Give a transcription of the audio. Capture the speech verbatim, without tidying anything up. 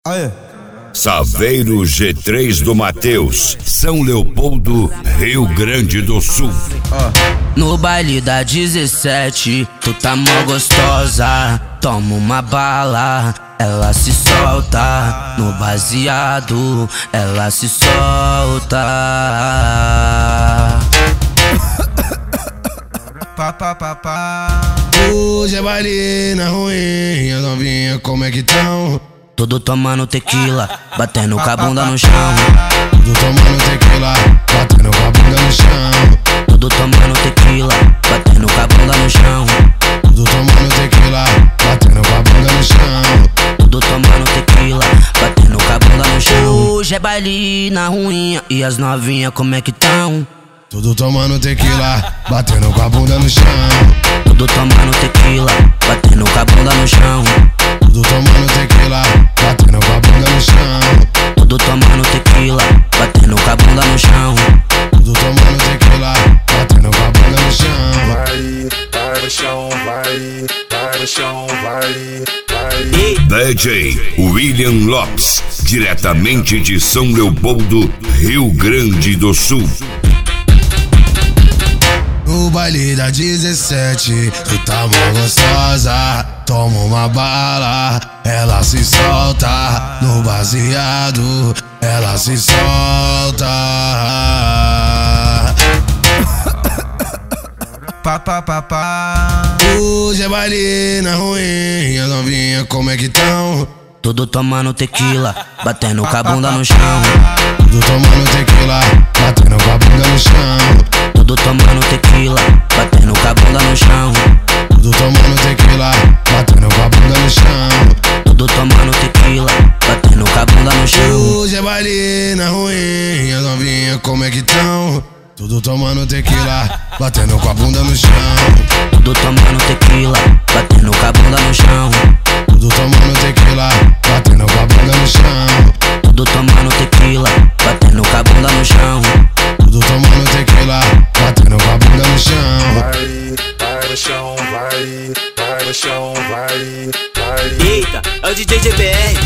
Aê. Saveiro G três do Mateus, São Leopoldo, Rio Grande do Sul. Ah. No baile da dezessete, tu tá mó gostosa. Toma uma bala, ela se solta. No baseado, ela se solta. Pá, pá, pá, pá. Hoje é baile na ruim, as novinhas como é que tão? Tudo tomando tequila, batendo com a bunda no chão. Tudo tomando tequila, batendo com a bunda no chão. Tudo tomando tequila, batendo com a bunda no chão. Tudo tomando tequila, batendo com a bunda no chão. Tudo tomando tequila, batendo com a bunda no chão. Hoje é baile na ruinha e as novinhas como é que tão? Tudo tomando tequila, batendo com a bunda no chão. Tudo tomando tequila, batendo com a bunda no chão. Tudo tomando tequila, batendo com a bunda no chão. Tudo tomando tequila, batendo com a bunda no chão. Tudo tomando tequila, batendo com a bunda no chão. Vai, vai no chão, vai, vai no chão, vai, vai. D J William Lopes, diretamente de São Leopoldo, Rio Grande do Sul. No baile da dezessete, tu tá mó gostosa. Toma uma bala, ela se solta. No baseado, ela se solta. Pá, pá, pá, pá. Hoje é baile na ruim, as novinhas como é que tão? Tudo tomando tequila, batendo com a bunda no chão. Tudo tomando tequila, batendo com a bunda no chão. Tudo tomando tequila, batendo com a bunda no chão. Tudo tomando tequila, batendo com a bunda no chão. Tudo tomando tequila, batendo com a bunda no chão. Hoje é baile na ruim, as novinhas como é que tão? Tudo tomando tequila, batendo com a bunda no chão. Tudo tomando tequila, batendo com a bunda no chão. Tudo tomando tequila, batendo com a bunda no chão. Tudo tomando tequila, batendo com a bunda no chão. Tudo tomando tequila, batendo com a bunda no chão. Vai, vai no chão, vai, vai no chão, vai, vai. Eita, é o D J G B R,